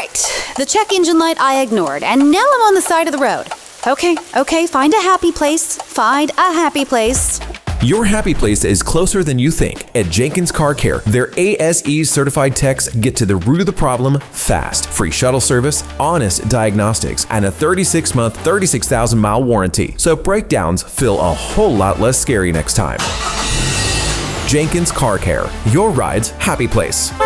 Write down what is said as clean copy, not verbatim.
right. The check engine light I ignored, and now I'm on the side of the road. Okay, find a happy place. Find a happy place. Your happy place is closer than you think. At Jenkins Car Care, their ASE certified techs get to the root of the problem fast. Free shuttle service, honest diagnostics, and a 36-month, 36,000-mile warranty. So breakdowns feel a whole lot less scary next time. Jenkins Car Care, your ride's happy place.